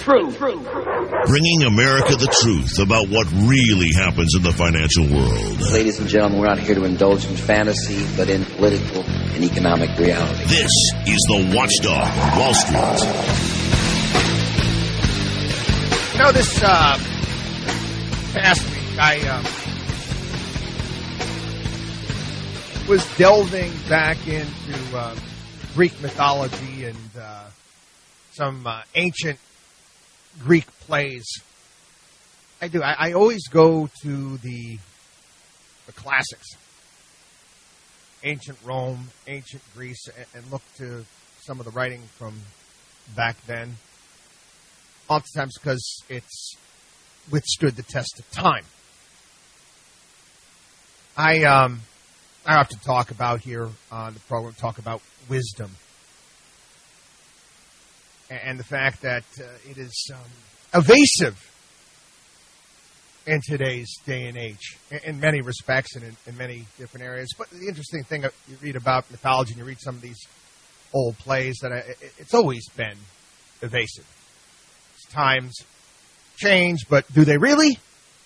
Bringing America the truth about what really happens in the financial world. Ladies and gentlemen, we're not here to indulge in fantasy, but in political and economic reality. This is the Watchdog on Wall Street. You know, this past week, I was delving back into Greek mythology and some ancient Greek plays. I do. I always go to the classics. Ancient Rome, ancient Greece, and look to some of the writing from back then. Oftentimes because it's withstood the test of time. I often talk about here on the program, talk about wisdom. And the fact that it is evasive in today's day and age, in many respects and in many different areas. But the interesting thing, you read about mythology and you read some of these old plays, that it's always been evasive. Times change, but do they really?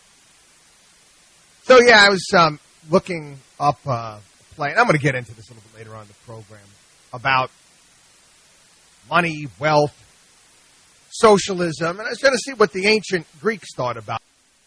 So, yeah, I was looking up a play, and I'm going to get into this a little bit later on in the program, about money, wealth, socialism, and I was going to see what the ancient Greeks thought about.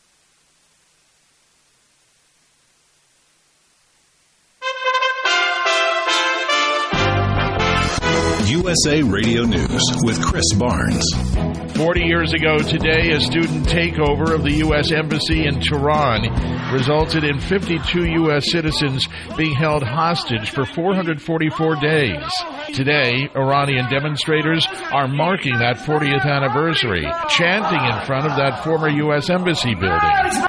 USA Radio News with Chris Barnes. 40 years ago today, a student takeover of the U.S. Embassy in Tehran resulted in 52 U.S. citizens being held hostage for 444 days. Today, Iranian demonstrators are marking that 40th anniversary, chanting in front of that former U.S. Embassy building.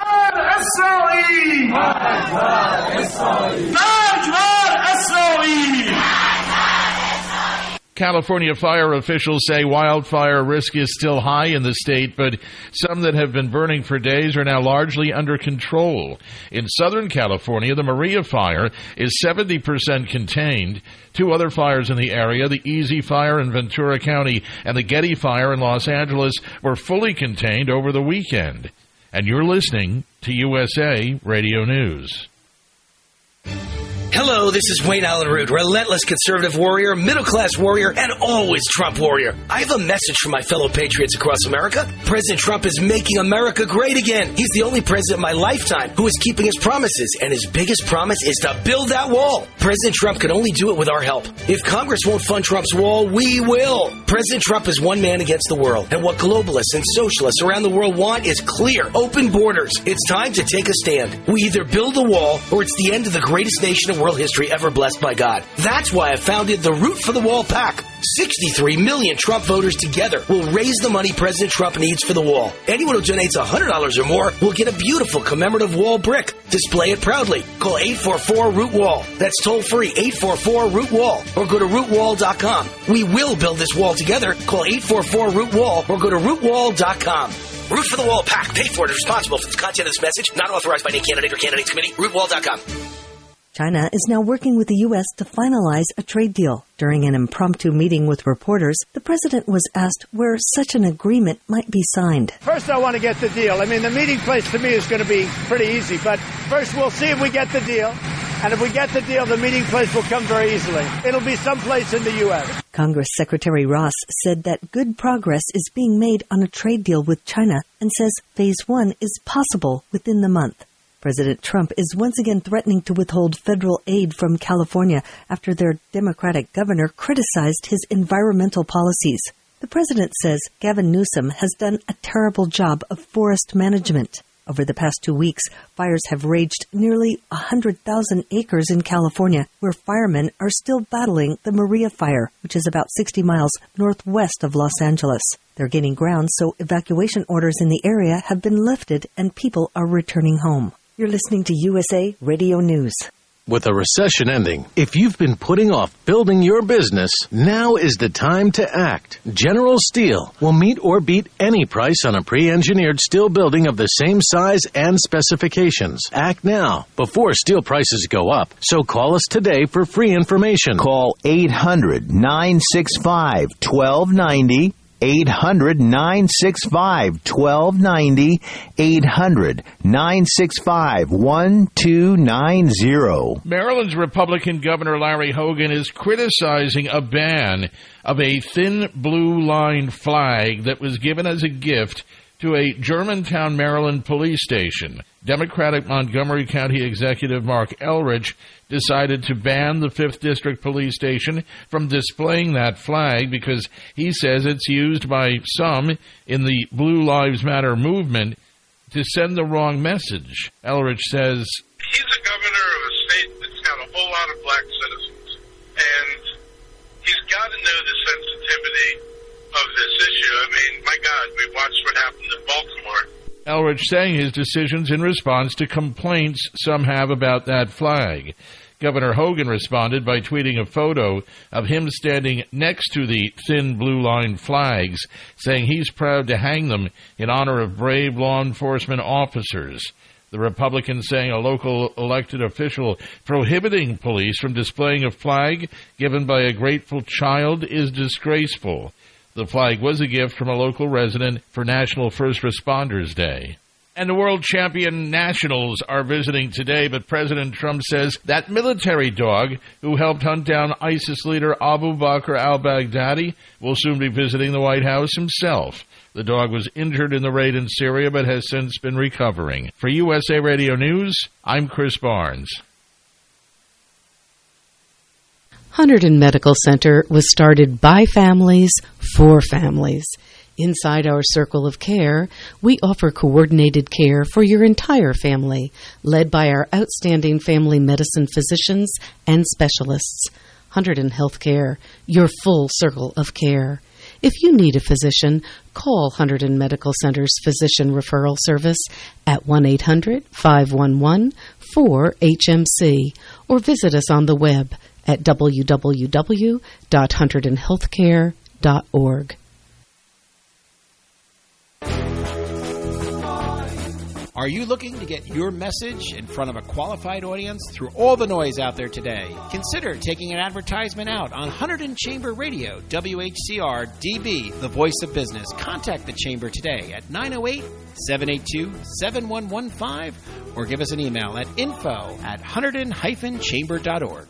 California fire officials say wildfire risk is still high in the state, but some that have been burning for days are now largely under control. In Southern California, the Maria fire is 70% contained. Two other fires in the area, the Easy Fire in Ventura County and the Getty Fire in Los Angeles, were fully contained over the weekend. And you're listening to USA Radio News. Hello, this is Wayne Allen Root, relentless conservative warrior, middle-class warrior, and always Trump warrior. I have a message for my fellow patriots across America. President Trump is making America great again. He's the only president in my lifetime who is keeping his promises, and his biggest promise is to build that wall. President Trump can only do it with our help. If Congress won't fund Trump's wall, we will. President Trump is one man against the world, and what globalists and socialists around the world want is clear, open borders. It's time to take a stand. We either build the wall, or it's the end of the greatest nation in world history ever blessed by God. That's why I founded the Root for the Wall PAC. 63 million Trump voters together will raise the money President Trump needs for the wall. Anyone who donates $100 or more will get a beautiful commemorative wall brick. Display it proudly. Call 844-ROOT-WALL. That's toll-free, 844-ROOT-WALL. Or go to rootwall.com. We will build this wall together. Call 844-ROOT-WALL or go to rootwall.com. Root for the Wall PAC. Paid for and is responsible for the content of this message. Not authorized by any candidate or candidates committee. Rootwall.com. China is now working with the U.S. to finalize a trade deal. During an impromptu meeting with reporters, the president was asked where such an agreement might be signed. First, I want to get the deal. I mean, the meeting place to me is going to be pretty easy, but first we'll see if we get the deal. And if we get the deal, the meeting place will come very easily. It'll be someplace in the U.S. Congress Secretary Ross said that good progress is being made on a trade deal with China and says Phase 1 is possible within the month. President Trump is once again threatening to withhold federal aid from California after their Democratic governor criticized his environmental policies. The president says Gavin Newsom has done a terrible job of forest management. Over the past 2 weeks, fires have raged nearly 100,000 acres in California, where firemen are still battling the Maria fire, which is about 60 miles northwest of Los Angeles. They're gaining ground, so evacuation orders in the area have been lifted and people are returning home. You're listening to USA Radio News. With a recession ending, if you've been putting off building your business, now is the time to act. General Steel will meet or beat any price on a pre-engineered steel building of the same size and specifications. Act now, before steel prices go up. So call us today for free information. Call 800-965-1290. 800-965-1290, 800-965-1290. Maryland's Republican Governor Larry Hogan is criticizing a ban of a thin blue line flag that was given as a gift to a Germantown, Maryland police station. Democratic Montgomery County Executive Mark Elrich decided to ban the 5th District Police Station from displaying that flag because he says it's used by some in the Blue Lives Matter movement to send the wrong message. Elrich says, he's a governor of a state that's got a whole lot of black citizens, and he's got to know the sensitivity of this issue. I mean, my God, we watched what happened in Baltimore. Elrich saying his decisions in response to complaints some have about that flag. Governor Hogan responded by tweeting a photo of him standing next to the thin blue line flags, saying he's proud to hang them in honor of brave law enforcement officers. The Republican saying a local elected official prohibiting police from displaying a flag given by a grateful child is disgraceful. The flag was a gift from a local resident for National First Responders Day. And the world champion nationals are visiting today, but President Trump says that military dog who helped hunt down ISIS leader Abu Bakr al-Baghdadi will soon be visiting the White House himself. The dog was injured in the raid in Syria, but has since been recovering. For USA Radio News, I'm Chris Barnes. Hunterdon Medical Center was started by families for families. Inside our circle of care, we offer coordinated care for your entire family, led by our outstanding family medicine physicians and specialists. Hunterdon Healthcare, your full circle of care. If you need a physician, call Hunterdon Medical Center's Physician Referral Service at 1-800-511-4HMC or visit us on the web at www.hunterdonhealthcare.org. Are you looking to get your message in front of a qualified audience through all the noise out there today? Consider taking an advertisement out on Hunterdon Chamber Radio, WHCR DB, the voice of business. Contact the Chamber today at 908-782-7115 or give us an email at info@hunterdon-chamber.org.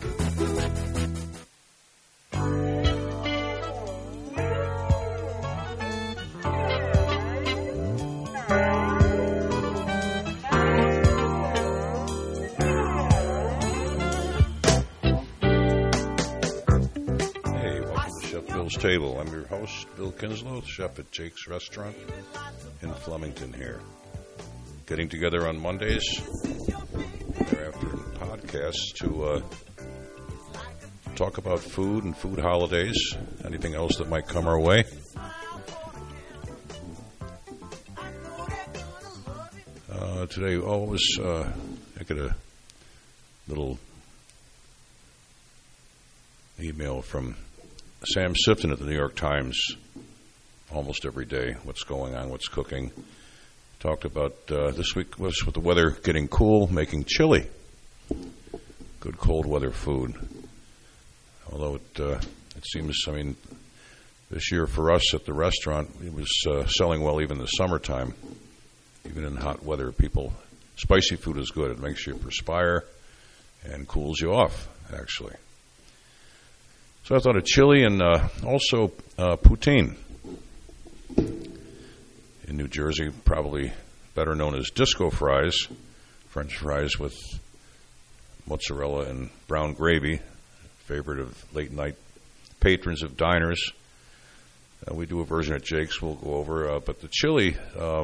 Table. I'm your host, Bill Kinslow, chef at Jake's Restaurant in Flemington here. Getting together on Mondays, thereafter in podcasts to talk about food and food holidays, anything else that might come our way. Today, I get a little email from Sam Sifton at the New York Times almost every day. What's going on, what's cooking. Talked about this week was with the weather getting cool, making chili. Good cold weather food. Although it seems, this year for us at the restaurant, it was selling well even in the summertime. Even in hot weather, spicy food is good. It makes you perspire and cools you off, actually. So I thought of chili and also poutine. In New Jersey, probably better known as disco fries, French fries with mozzarella and brown gravy, favorite of late-night patrons of diners. We do a version at Jake's we'll go over. But the chili,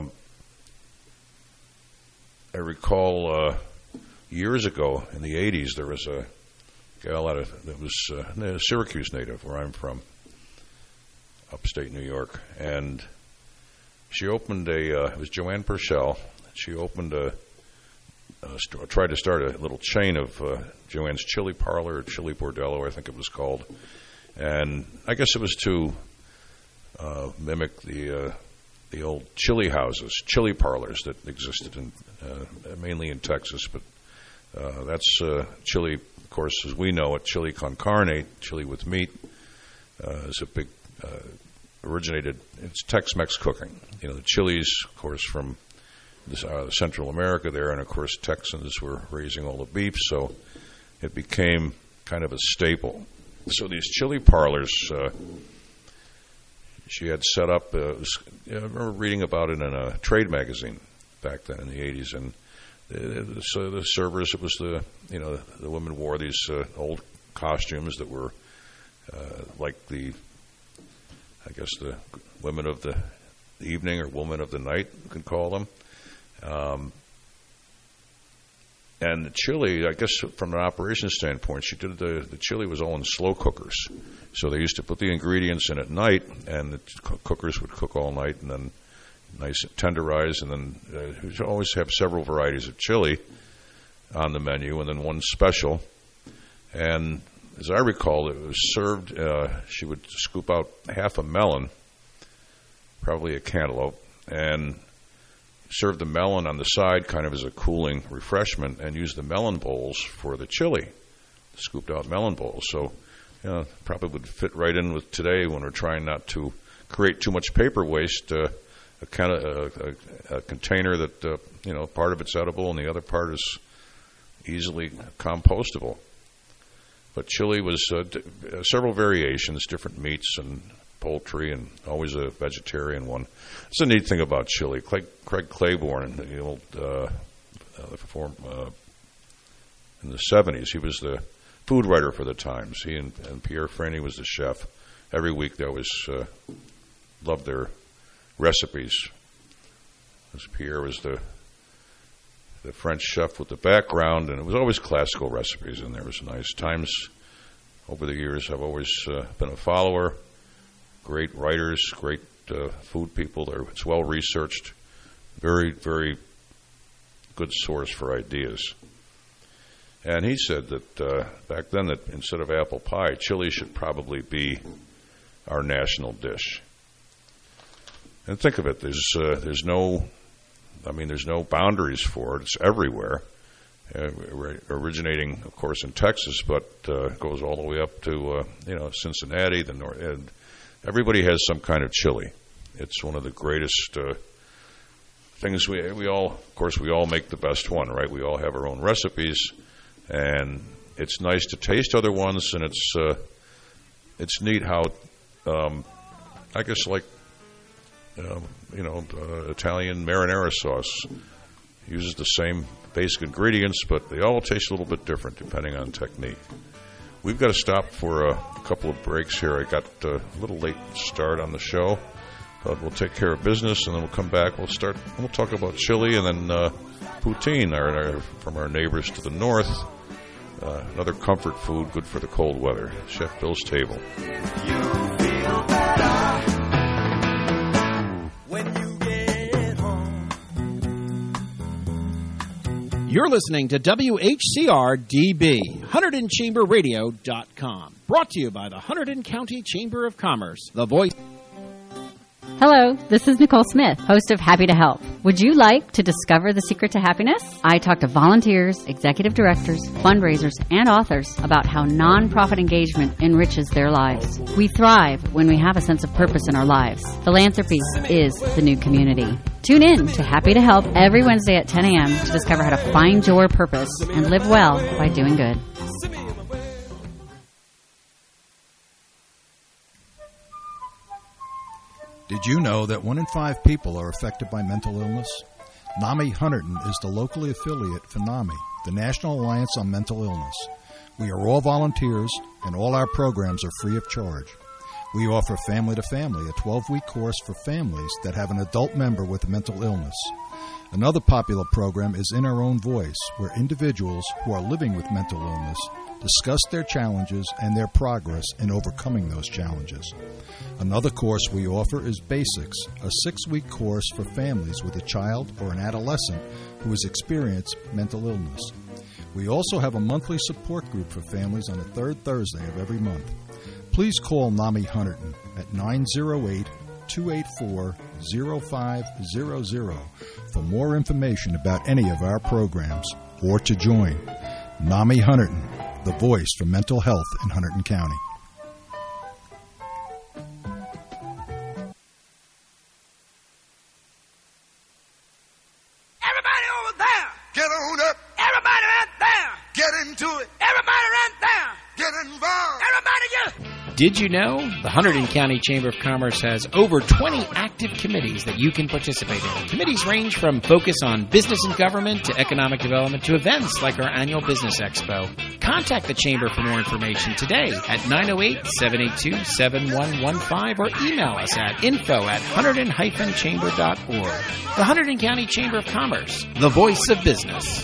I recall years ago in the 80s, there was a gal that was a Syracuse native, where I'm from, upstate New York, and she opened it was Joanne Purcell. She opened tried to start a little chain of Joanne's Chili Parlor, or Chili Bordello, I think it was called, and I guess it was to mimic the old chili houses, chili parlors that existed mainly in Texas, but that's chili. Of course, as we know it, chili con carne, chili with meat, is a big originated. It's Tex-Mex cooking. You know, the chilies, of course, from Central America there, and of course Texans were raising all the beef, so it became kind of a staple. So these chili parlors, she had set up. I remember reading about it in a trade magazine back then in the 80s, and the servers, it was the women wore these old costumes that were like the women of the evening or women of the night, you could call them. And the chili, I guess from an operations standpoint, she did the chili was all in slow cookers. So they used to put the ingredients in at night, and the cookers would cook all night, and then nice tenderize, and then you always have several varieties of chili on the menu, and then one special. And as I recall, it was served, she would scoop out half a melon, probably a cantaloupe, and serve the melon on the side kind of as a cooling refreshment, and use the melon bowls for the chili, scooped out melon bowls. So, probably would fit right in with today when we're trying not to create too much paper waste. A container that part of it's edible and the other part is easily compostable. But chili was several variations, different meats and poultry, and always a vegetarian one. It's a neat thing about chili. Craig Claiborne, the old in the 70s, he was the food writer for the Times. He and Pierre Franny was the chef. Every week they always loved their recipes. As Pierre was the French chef with the background, and it was always classical recipes, and there was nice times. Over the years, I've always been a follower. Great writers, great food people. It's well researched. Very, very good source for ideas. And he said that back then that instead of apple pie, chili should probably be our national dish. And think of it, there's no boundaries for it. It's everywhere. Originating, of course, in Texas, but goes all the way up to Cincinnati, the north. And everybody has some kind of chili. It's one of the greatest things we all make the best one, right? We all have our own recipes, and it's nice to taste other ones, and it's neat how I guess like Italian marinara sauce uses the same basic ingredients, but they all taste a little bit different depending on technique. We've got to stop for a couple of breaks here. I got a little late start on the show, but we'll take care of business, and then we'll come back. We'll talk about chili, and then poutine from our neighbors to the north. Another comfort food, good for the cold weather. Chef Bill's Table. You're listening to WHCR-DB, HunterdonChamberRadio.com. Brought to you by the Hunterdon County Chamber of Commerce, the voice. Hello, this is Nicole Smith, host of Happy to Help. Would you like to discover the secret to happiness? I talk to volunteers, executive directors, fundraisers, and authors about how nonprofit engagement enriches their lives. We thrive when we have a sense of purpose in our lives. Philanthropy is the new community. Tune in to Happy to Help every Wednesday at 10 a.m. to discover how to find your purpose and live well by doing good. Did you know that 1 in 5 people are affected by mental illness? NAMI Hunterdon is the locally affiliate for NAMI, the National Alliance on Mental Illness. We are all volunteers, and all our programs are free of charge. We offer Family to Family, a 12-week course for families that have an adult member with a mental illness. Another popular program is In Our Own Voice, where individuals who are living with mental illness discuss their challenges and their progress in overcoming those challenges. Another course we offer is Basics, a 6-week course for families with a child or an adolescent who has experienced mental illness. We also have a monthly support group for families on the third Thursday of every month. Please call NAMI Hunterdon at 908-284-0500 for more information about any of our programs or to join. NAMI Hunterdon, the voice for mental health in Hunterdon County. Did you know? The Hunterdon County Chamber of Commerce has over 20 active committees that you can participate in. Committees range from focus on business and government to economic development to events like our annual Business Expo. Contact the Chamber for more information today at 908-782-7115 or email us at info@hunterdon-chamber.org. The Hunterdon County Chamber of Commerce, the voice of business.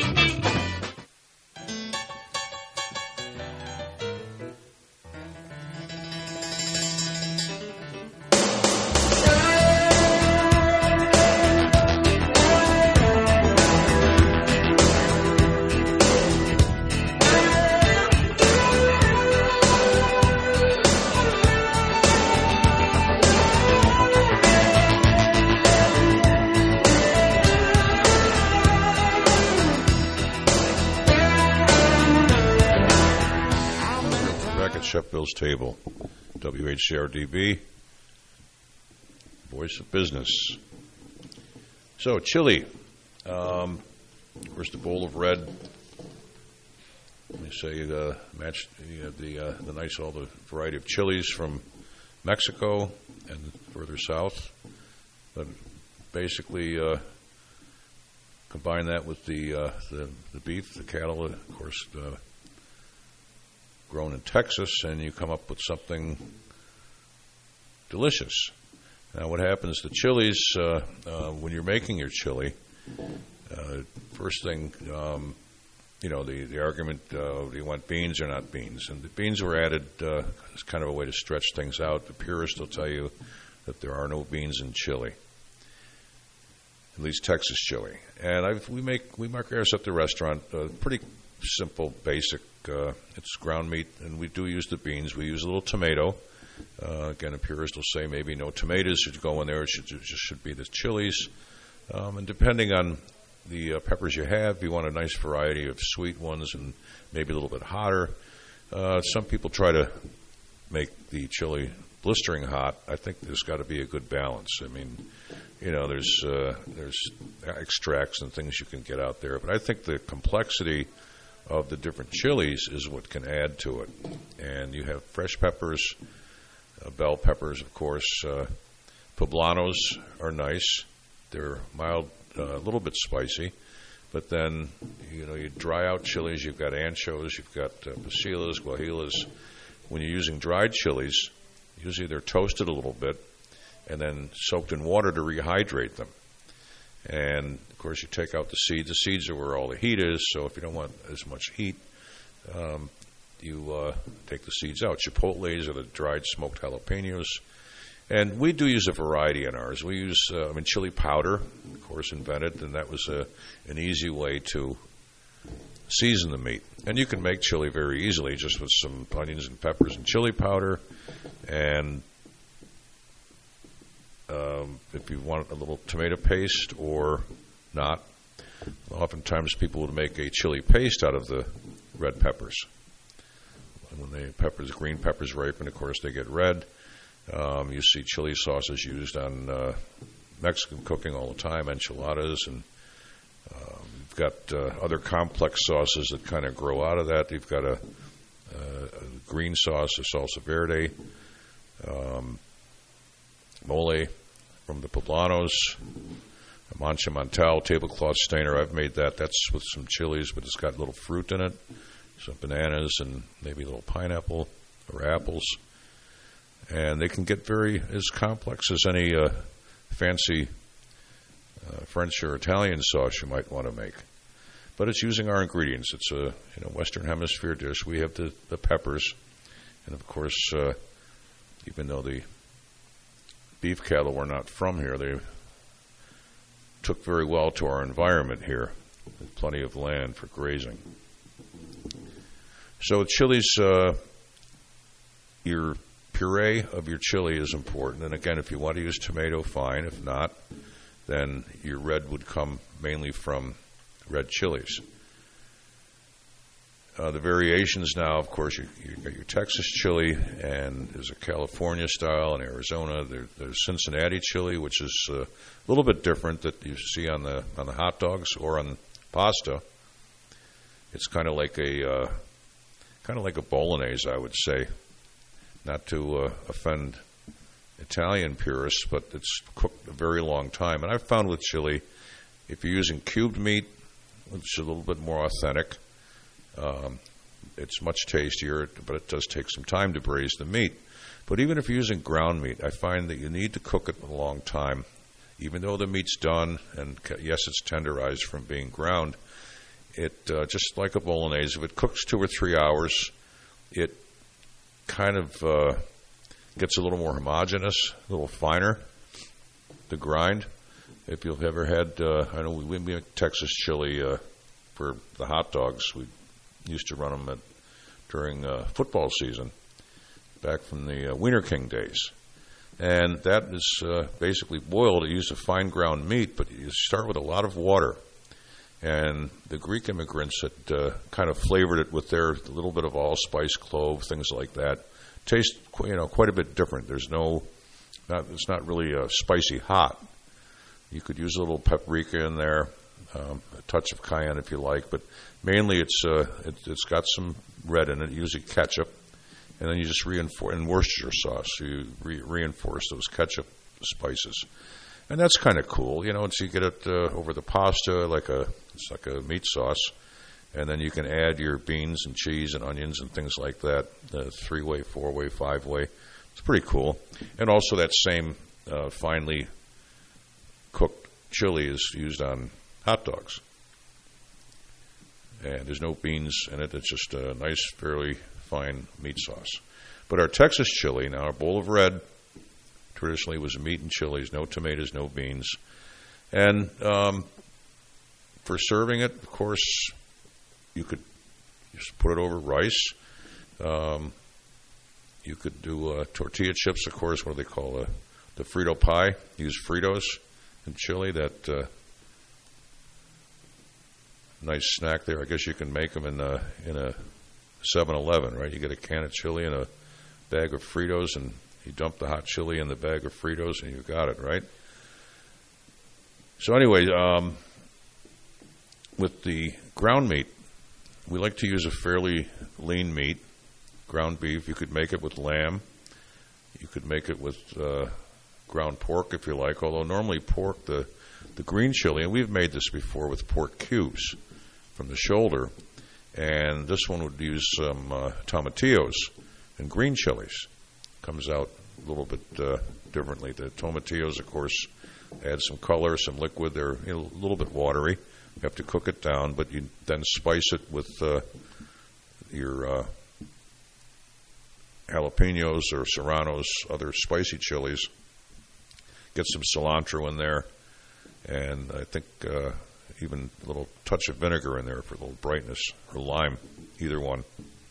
Sheffield's Table, WHCR-DB, voice of business. So, chili. First, a bowl of red. Let me say, match the nice, all the variety of chilies from Mexico and further south. But basically, combine that with the beef, the cattle, of course, grown in Texas, and you come up with something delicious. Now, what happens to chilies, when you're making your chili, first thing, the argument, do you want beans or not beans? And the beans were added as kind of a way to stretch things out. The purists will tell you that there are no beans in chili, at least Texas chili. And we make ours at the restaurant, pretty simple, basic. It's ground meat, and we do use the beans. We use a little tomato. Again, a purist will say maybe no tomatoes should go in there. It should be the chilies. And depending on the peppers you have, you want a nice variety of sweet ones and maybe a little bit hotter. Some people try to make the chili blistering hot. I think there's got to be a good balance. I mean, there's extracts and things you can get out there, but I think the complexity of the different chilies is what can add to it. And you have fresh peppers, bell peppers, of course. Poblanos are nice. They're mild, a little bit spicy. But then, you dry out chilies. You've got anchos, you've got pasilas, guajilas. When you're using dried chilies, usually they're toasted a little bit and then soaked in water to rehydrate them. And, of course, you take out the seeds. The seeds are where all the heat is, so if you don't want as much heat, you take the seeds out. Chipotles are the dried smoked jalapenos. And we do use a variety in ours. We use chili powder, of course, invented, and that was an easy way to season the meat. And you can make chili very easily just with some onions and peppers and chili powder. And if you want a little tomato paste or not, oftentimes people would make a chili paste out of the red peppers. And when the green peppers ripen, of course, they get red. You see chili sauces used on Mexican cooking all the time, enchiladas, and you've got other complex sauces that kind of grow out of that. You've got a green sauce, a salsa verde, mole from the poblanos, a manchamantal tablecloth stainer. I've made that. That's with some chilies, but it's got little fruit in it, some bananas, and maybe a little pineapple or apples. And they can get as complex as any fancy French or Italian sauce you might want to make. But it's using our ingredients. It's a Western Hemisphere dish. We have the peppers, and of course, even though the beef cattle were not from here, they took very well to our environment here. There's plenty of land for grazing. So chilies, your puree of your chili is important. And again, if you want to use tomato, fine. If not, then your red would come mainly from red chilies. The variations now, of course, you got your Texas chili, and there's a California style in Arizona. There's Cincinnati chili, which is a little bit different that you see on the hot dogs or on pasta. It's kind of like a bolognese, I would say, not to offend Italian purists, but it's cooked a very long time. And I've found with chili, if you're using cubed meat, which is a little bit more authentic, it's much tastier, but it does take some time to braise the meat. But even if you're using ground meat, I find that you need to cook it a long time. Even though the meat's done, and yes, it's tenderized from being ground, it just like a bolognese, if it cooks 2 or 3 hours, it kind of gets a little more homogeneous, a little finer to grind. If you've ever had, I know we make Texas chili for the hot dogs. We used to run them during football season, back from the Wiener King days. And that is basically boiled. You use a fine ground meat, but you start with a lot of water. And the Greek immigrants had kind of flavored it with their little bit of allspice, clove, things like that. Tastes, quite a bit different. It's not really spicy hot. You could use a little paprika in there, a touch of cayenne if you like, but mainly it's got some red in it, usually ketchup, and then you just reinforce, and Worcestershire sauce. So you reinforce those ketchup spices, and that's kind of cool. So you get it over the pasta it's like a meat sauce, and then you can add your beans and cheese and onions and things like that. 3-way, 4-way, 5-way. It's pretty cool, and also that same finely cooked chili is used on hot dogs. And there's no beans in it. It's just a nice, fairly fine meat sauce. But our Texas chili, now our bowl of red, traditionally was meat and chilies, no tomatoes, no beans. And for serving it, of course, you could just put it over rice. You could do tortilla chips, of course, what do they call the Frito pie? Use Fritos in chili, that nice snack there. I guess you can make them in a 7-Eleven, right? You get a can of chili and a bag of Fritos, and you dump the hot chili in the bag of Fritos, and you got it, right? So anyway, with the ground meat, we like to use a fairly lean meat, ground beef. You could make it with lamb. You could make it with ground pork if you like, although normally pork, the green chili, and we've made this before with pork cubes from the shoulder, and this one would use some tomatillos and green chilies. Comes out a little bit differently. The tomatillos, of course, add some color, some liquid. They're a little bit watery. You have to cook it down, but you then spice it with your jalapenos or serranos, other spicy chilies. Get some cilantro in there, and I think even a little touch of vinegar in there for a little brightness, or lime, either one.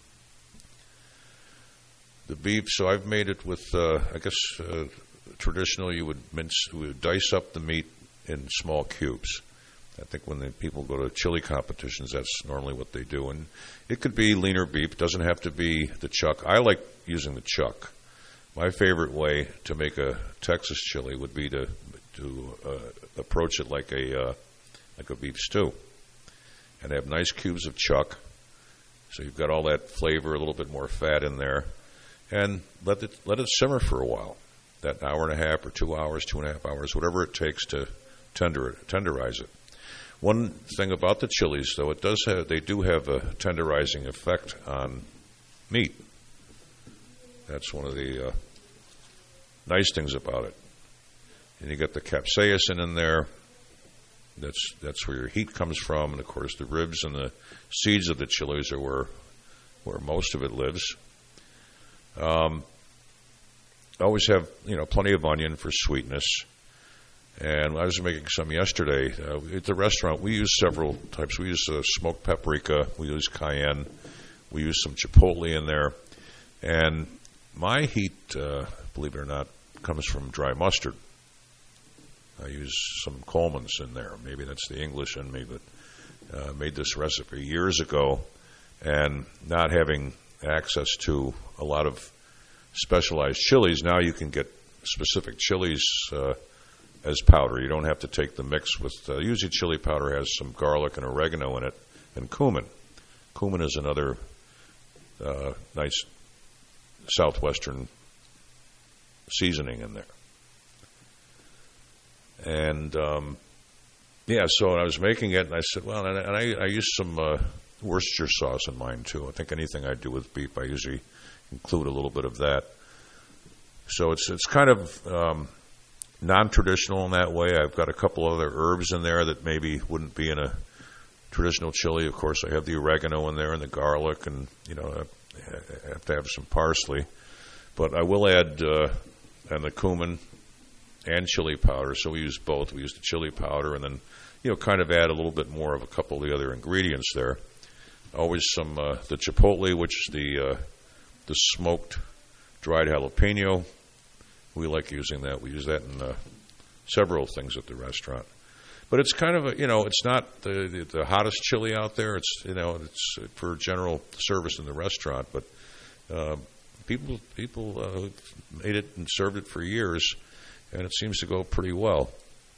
The beef, so I've made it with, traditionally you would dice up the meat in small cubes. I think when the people go to chili competitions, that's normally what they do. And it could be leaner beef. It doesn't have to be the chuck. I like using the chuck. My favorite way to make a Texas chili would be to approach it like a beef stew, and have nice cubes of chuck. So you've got all that flavor, a little bit more fat in there, and let it simmer for a while. That hour and a half or 2 hours, 2.5 hours, whatever it takes to tenderize it. One thing about the chilies, though, they do have a tenderizing effect on meat. That's one of the nice things about it. And you get the capsaicin in there. That's where your heat comes from, and of course the ribs and the seeds of the chilies are where most of it lives. I always have plenty of onion for sweetness. And I was making some yesterday. At the restaurant, we use several types. We use smoked paprika. We use cayenne. We use some chipotle in there. And my heat, believe it or not, comes from dry mustard. I use some Coleman's in there. Maybe that's the English in me, but made this recipe years ago. And not having access to a lot of specialized chilies, now you can get specific chilies as powder. You don't have to take the mix with, usually chili powder has some garlic and oregano in it, and cumin. Cumin is another nice southwestern seasoning in there. And, so I was making it, and I said, well, and I used some Worcestershire sauce in mine, too. I think anything I do with beef, I usually include a little bit of that. So it's kind of non-traditional in that way. I've got a couple other herbs in there that maybe wouldn't be in a traditional chili. Of course, I have the oregano in there and the garlic, and, I have to have some parsley. But I will add and the cumin and chili powder, so we use both. We use the chili powder and then, kind of add a little bit more of a couple of the other ingredients there. Always some, the chipotle, which is the smoked dried jalapeno. We like using that. We use that in several things at the restaurant. But it's kind of it's not the hottest chili out there. It's it's for general service in the restaurant. But people made it and served it for years, and it seems to go pretty well.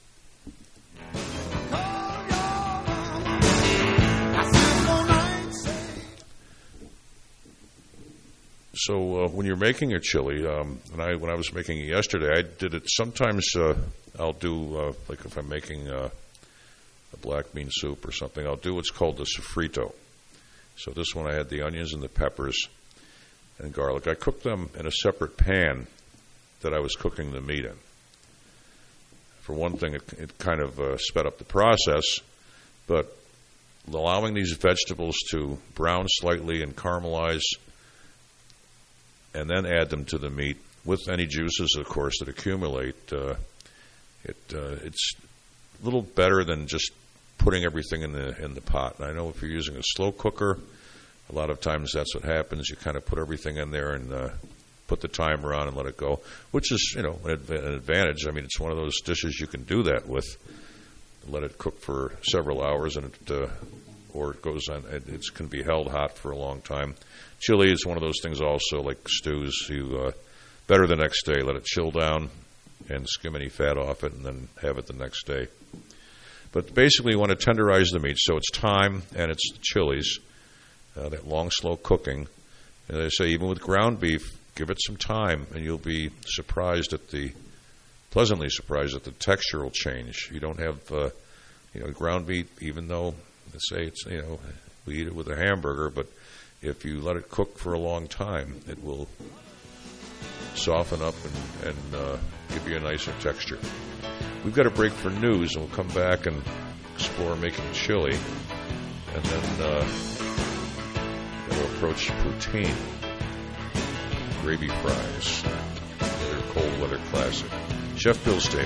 So when you're making a chili, when I was making it yesterday, I did it. Sometimes I'll do like if I'm making a black bean soup or something, I'll do what's called the sofrito. So this one I had the onions and the peppers and garlic. I cooked them in a separate pan that I was cooking the meat in. For one thing, it kind of sped up the process, but allowing these vegetables to brown slightly and caramelize, and then add them to the meat with any juices, of course, that accumulate. It's a little better than just putting everything in the pot. And I know if you're using a slow cooker, a lot of times that's what happens. You kind of put everything in there and put the timer on and let it go, which is an advantage. I mean, it's one of those dishes you can do that with. Let it cook for several hours, and or it goes on. It can be held hot for a long time. Chili is one of those things also, like stews. You better the next day. Let it chill down and skim any fat off it, and then have it the next day. But basically, you want to tenderize the meat, so it's thyme and it's the chilies, that long, slow cooking. And they say even with ground beef, give it some time, and you'll be pleasantly surprised that the texture will change. You don't have, ground beef, even though they say it's, we eat it with a hamburger, but if you let it cook for a long time, it will soften up and give you a nicer texture. We've got a break for news, and we'll come back and explore making chili, and then we'll approach poutine, gravy fries, another cold weather classic. Chef Bill's Table.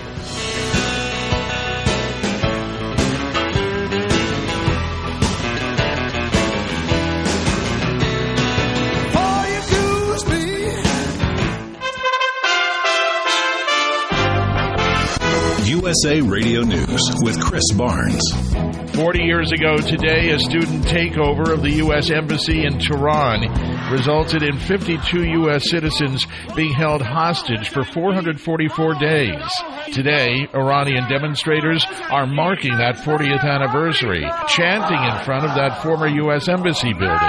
USA Radio News with Chris Barnes. 40 years ago today, a student takeover of the U.S. Embassy in Tehran resulted in 52 U.S. citizens being held hostage for 444 days. Today, Iranian demonstrators are marking that 40th anniversary, chanting in front of that former U.S. Embassy building.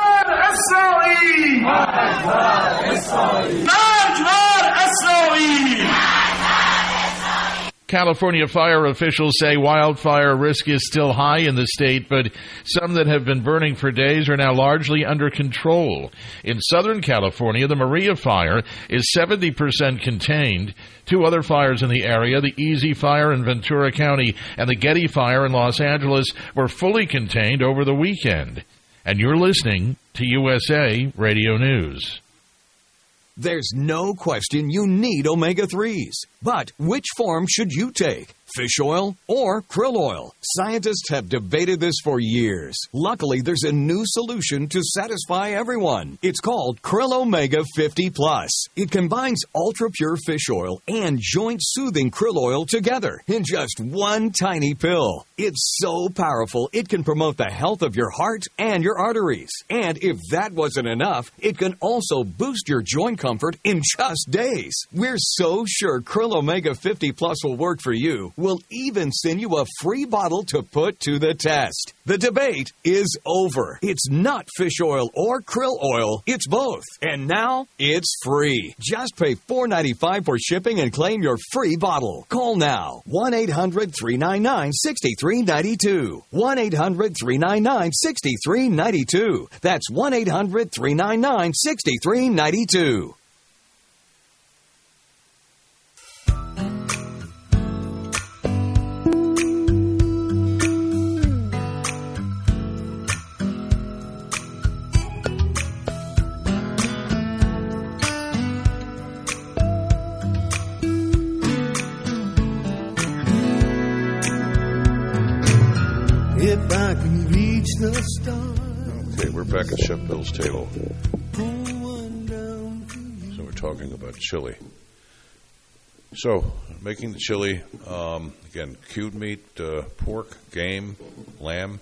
California fire officials say wildfire risk is still high in the state, but some that have been burning for days are now largely under control. In Southern California, the Maria fire is 70% contained. Two other fires in the area, the Easy Fire in Ventura County and the Getty Fire in Los Angeles, were fully contained over the weekend. And you're listening to USA Radio News. There's no question you need omega-3s. But which form should you take? Fish oil or krill oil? Scientists have debated this for years. Luckily, there's a new solution to satisfy everyone. It's called Krill Omega 50 Plus. It combines ultra-pure fish oil and joint-soothing krill oil together in just one tiny pill. It's so powerful, it can promote the health of your heart and your arteries. And if that wasn't enough, it can also boost your joint comfort in just days. We're so sure Krill Omega 50 Plus will work for you. We'll even send you a free bottle to put to the test. The debate is over. It's not fish oil or krill oil. It's both. And now it's free. Just pay $4.95 for shipping and claim your free bottle. Call now. 1-800-399-6392. 1-800-399-6392. That's 1-800-399-6392. If I can reach the stars. Okay, we're back at Chef Bill's table. So we're talking about chili. So, making the chili, again, cued meat, pork, game, lamb.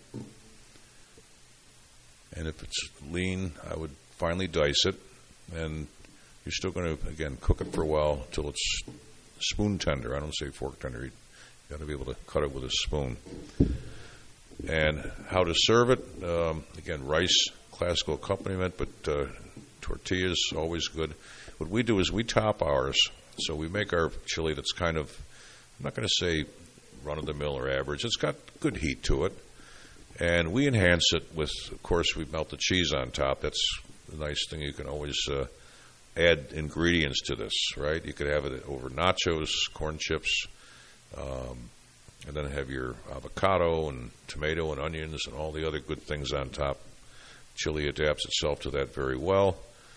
And if it's lean, I would finely dice it. And you're still going to, again, cook it for a while until it's spoon tender. I don't say fork tender. You got to be able to cut it with a spoon. And how to serve it, again, rice, classical accompaniment, but tortillas, always good. What we do is we top ours. So we make our chili that's kind of, I'm not going to say run-of-the-mill or average. It's got good heat to it. And we enhance it with, of course, we melt the cheese on top. That's the nice thing. You can always add ingredients to this, right? You could have it over nachos, corn chips, and then have your avocado and tomato and onions and all the other good things on top. Chili adapts itself to that very well.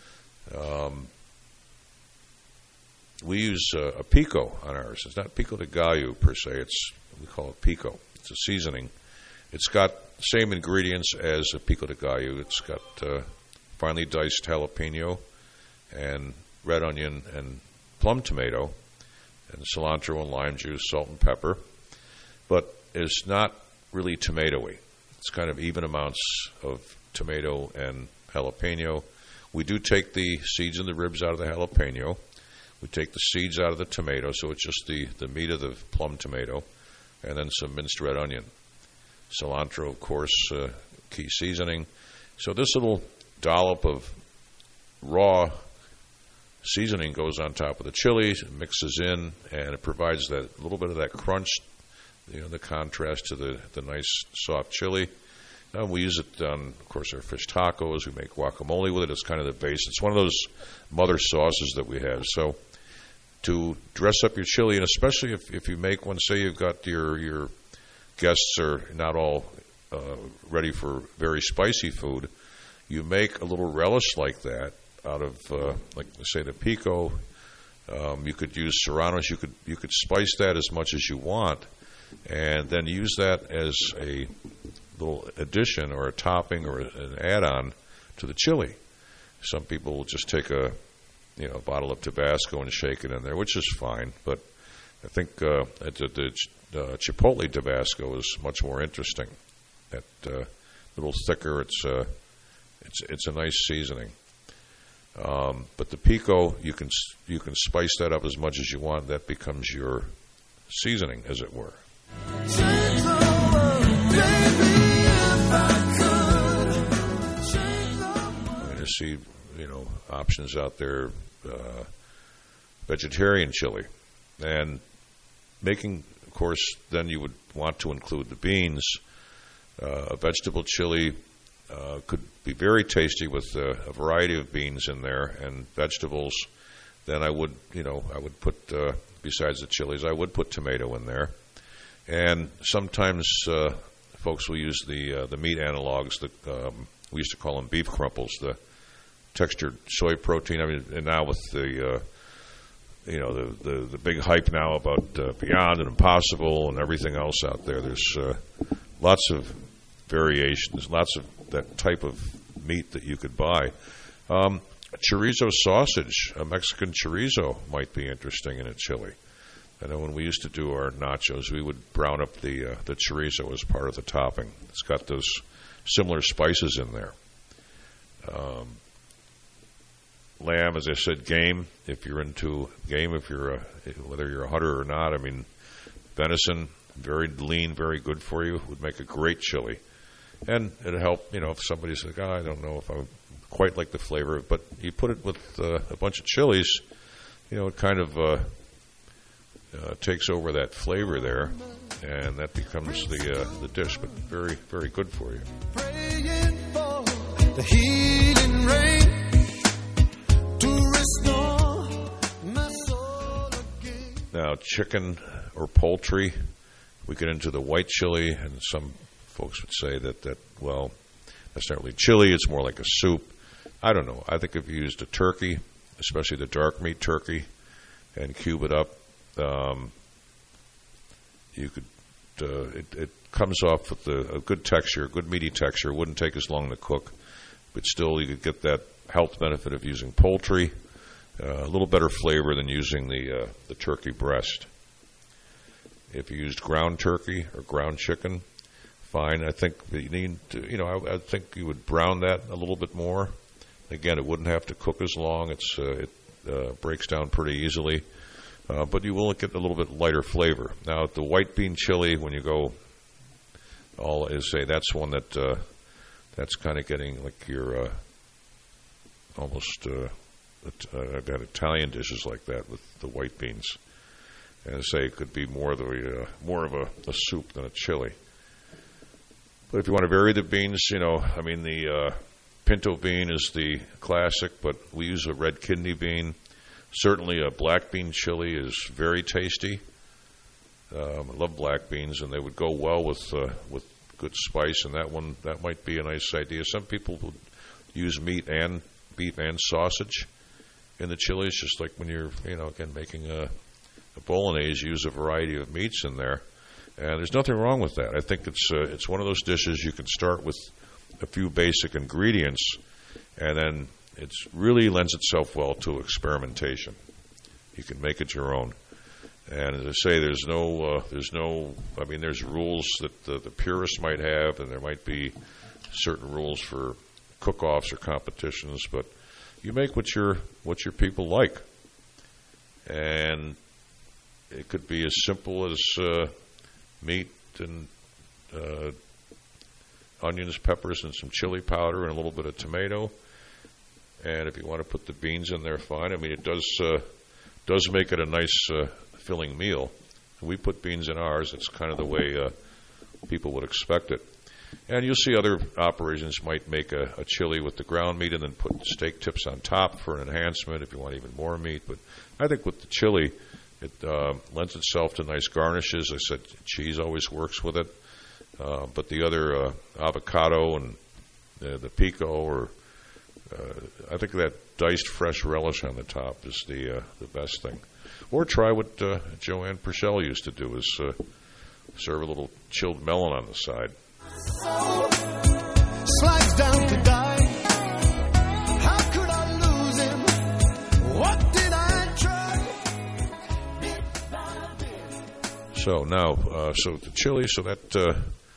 We use a pico on ours. It's not pico de gallo per se. We call it pico. It's a seasoning. It's got the same ingredients as a pico de gallo. It's got finely diced jalapeno and red onion and plum tomato and cilantro and lime juice, salt and pepper. But it's not really tomatoey. It's kind of even amounts of tomato and jalapeno. We do take the seeds and the ribs out of the jalapeno. We take the seeds out of the tomato, so it's just the meat of the plum tomato, and then some minced red onion. Cilantro, of course, key seasoning. So this little dollop of raw seasoning goes on top of the chili, mixes in, and it provides that little bit of that crunch, the contrast to the nice soft chili. And we use it on, of course, our fish tacos. We make guacamole with it. It's kind of the base. It's one of those mother sauces that we have. So to dress up your chili, and especially if you make one, say you've got your guests are not all ready for very spicy food, you make a little relish like that out of, like say, the pico. You could use serranos. You could spice that as much as you want, and then use that as a little addition or a topping or an add-on to the chili. Some people will just take a bottle of Tabasco and shake it in there, which is fine. But I think the Chipotle Tabasco is much more interesting. That little thicker. It's a nice seasoning. But the pico, you can spice that up as much as you want. That becomes your seasoning, as it were. I see, options out there, vegetarian chili, and making, of course, then you would want to include the beans. A vegetable chili could be very tasty with a variety of beans in there and vegetables. Then I would put, besides the chilies, I would put tomato in there. And sometimes folks will use the meat analogs that we used to call them beef crumples, the textured soy protein. I mean, and now with the big hype now about Beyond and Impossible and everything else out there, there's lots of variations, lots of that type of meat that you could buy. Chorizo sausage, a Mexican chorizo, might be interesting in a chili. I know when we used to do our nachos, we would brown up the chorizo as part of the topping. It's got those similar spices in there. Lamb, as I said, game. If you're into game, whether you're a hunter or not, I mean, venison, very lean, very good for you, would make a great chili. And it'd help, if somebody's like, I don't know if I quite like the flavor, but you put it with a bunch of chilies, it kind of takes over that flavor there, and that becomes the dish, but very, very good for you. Praying for the healing rain to restore my soul again. Now, chicken or poultry, we get into the white chili, and some folks would say that well, that's not really chili, it's more like a soup. I don't know. I think if you used a turkey, especially the dark meat turkey, and cube it up, you could. It comes off with a good texture, a good meaty texture. It wouldn't take as long to cook, but still you could get that health benefit of using poultry. A little better flavor than using the turkey breast. If you used ground turkey or ground chicken, fine. I think that you need to, I think you would brown that a little bit more. Again, it wouldn't have to cook as long. It breaks down pretty easily. But you will get a little bit lighter flavor. Now, the white bean chili, when you go that's one that's kind of getting like your almost I've had Italian dishes like that with the white beans. And it could be more of a soup than a chili. But if you want to vary the beans, the pinto bean is the classic, but we use a red kidney bean. Certainly a black bean chili is very tasty. I love black beans, and they would go well with good spice, and that might be a nice idea. Some people would use beef and sausage in the chilies, just like when you're, again, making a bolognese, use a variety of meats in there. And there's nothing wrong with that. I think it's one of those dishes you can start with a few basic ingredients, and then it really lends itself well to experimentation. You can make it your own. And as I say, there's rules that the purists might have, and there might be certain rules for cook-offs or competitions, but you make what your people like. And it could be as simple as meat and onions, peppers, and some chili powder and a little bit of tomato. And if you want to put the beans in there, fine. I mean, it does make it a nice filling meal. We put beans in ours. It's kind of the way people would expect it. And you'll see other operations might make a chili with the ground meat and then put steak tips on top for an enhancement if you want even more meat. But I think with the chili, it lends itself to nice garnishes. I said cheese always works with it. But the other avocado and the pico, or I think that diced fresh relish on the top is the best thing. Or try what Joanne Purcell used to do, is serve a little chilled melon on the side. Slides down to die. How could I lose him? What did I try? So now, the chili, so that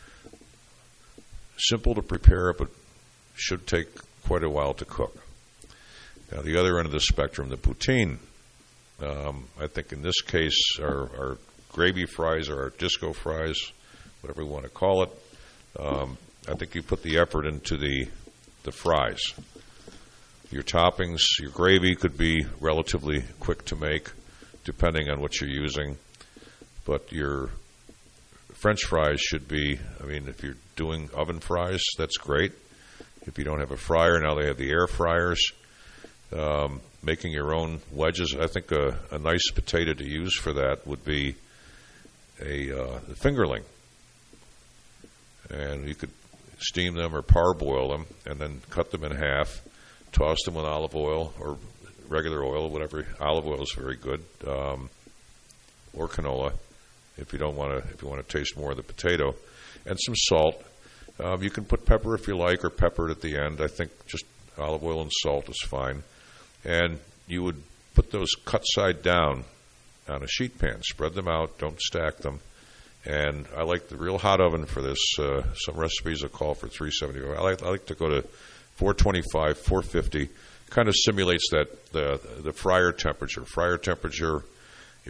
simple to prepare, but should take quite a while to cook. Now, the other end of the spectrum, the poutine. I think in this case, our gravy fries or our disco fries, whatever we want to call it, I think you put the effort into the fries. Your toppings, your gravy could be relatively quick to make, depending on what you're using. But your French fries should be, if you're doing oven fries, that's great. If you don't have a fryer, now they have the air fryers. Making your own wedges, I think a nice potato to use for that would be a fingerling. And you could steam them or parboil them and then cut them in half, toss them with olive oil or regular oil, whatever. Olive oil is very good, or canola if you want to taste more of the potato, and some salt. You can put pepper if you like, or pepper it at the end. I think just olive oil and salt is fine. And you would put those cut side down on a sheet pan. Spread them out. Don't stack them. And I like the real hot oven for this. Some recipes will call for 375. I like to go to 425, 450. Kind of simulates that the fryer temperature. Fryer temperature, if you're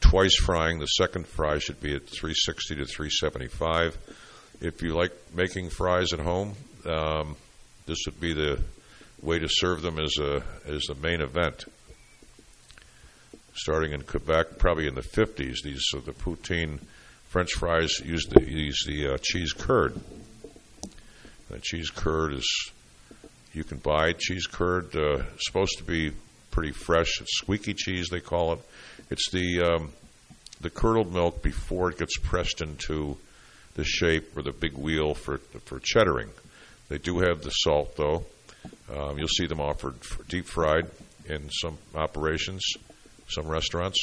twice frying. The second fry should be at 360 to 375. If you like making fries at home, this would be the way to serve them as the main event. Starting in Quebec, probably in the 50s, the poutine French fries use the cheese curd. The cheese curd is, you can buy cheese curd, supposed to be pretty fresh. It's squeaky cheese, they call it. It's the curdled milk before it gets pressed into the shape or the big wheel for cheddaring. They do have the salt, though. You'll see them offered deep fried in some operations, some restaurants.